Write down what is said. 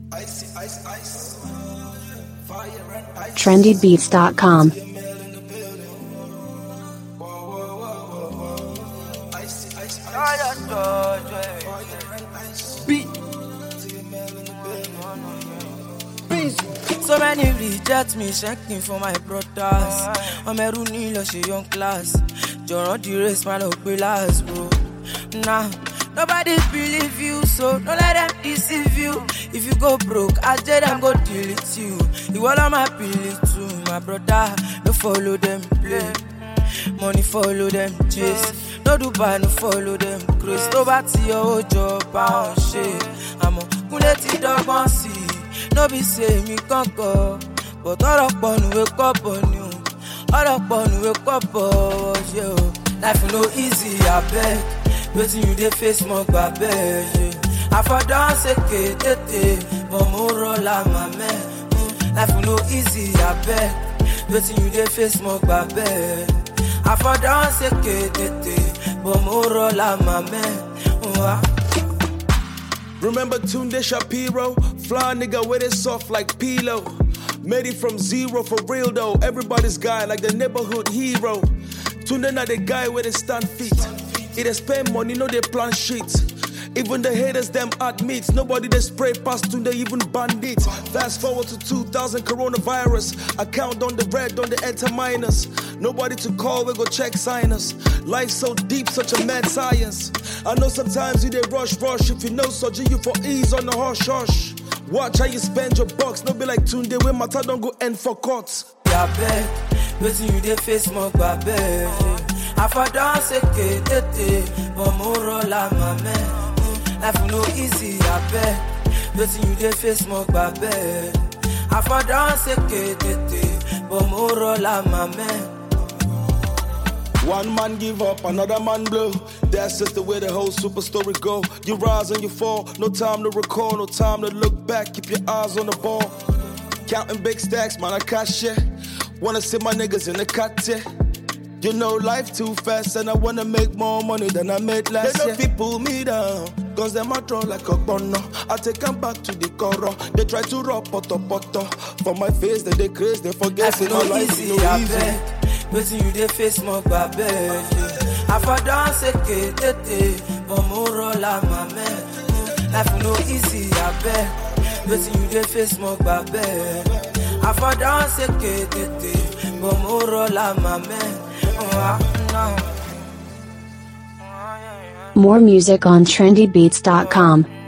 trendybeats.com. So many reject me, checking for my brothers. I'm a Rooney, lost a young class. Don't the race, man, up last, bro. Nah, nobody believe you, so don't let them deceive you. If you go broke, I tell them go delete you. You all on my pilly too, my brother. No follow them, play. Money follow them, chase. No do bad, no follow them, Chris. No back to your job, pound shit. I'm a Kuleti dog, man, see. No be say me can't go, but all up on wake up on you. All up on wake up on you. Life no easy, I beg. Waiting you dey face more bad. I for dance a kete, but more la my man. Life no easy, I beg. Waiting you dey face more bad. I for dance a kete, but more la my man. Remember Tunde Shapiro? Fly nigga with it soft like Pilo. Made it from zero for real though. Everybody's guy like the neighborhood hero. Tunde not the guy with the stand feet. It they spend money, no they plan shit. Even the haters them admit. Nobody they spray past Tunde even bandit. Fast forward to 2000 coronavirus. I count on the red, on the enter minus. Nobody to call, we go check signers. Life so deep, such a mad science. I know sometimes you they rush. If you know surgery, you for ease on the hush. Watch how you spend your bucks. No be like Tunde when my time don't go end for courts. Yeah, bet. Waiting you they face more babe. I for dance a kete, but more la my man. Life no easy, I bet. Waiting you they face more babe. I for dance a kete, but more la my man. One man give up, another man blow. That's just the way the whole super story go. You rise and you fall, no time to recall, no time to look back. Keep your eyes on the ball. Counting big stacks, man, I cash it. Wanna see my niggas in the cut, yeah. You know life too fast and I wanna make more money than I made last year. They don't pull me down, cause them a draw like a bono. I take them back to the coro. They try to rock poto. For my face, they crazy, they forget it. No life easy, no easy. Waiting you they face more babe. I for dance a kete, but more la my man. Life no easy, I bet. Waiting you they face more babe. I for dance a kete, but more la my man. More music on trendybeats.com.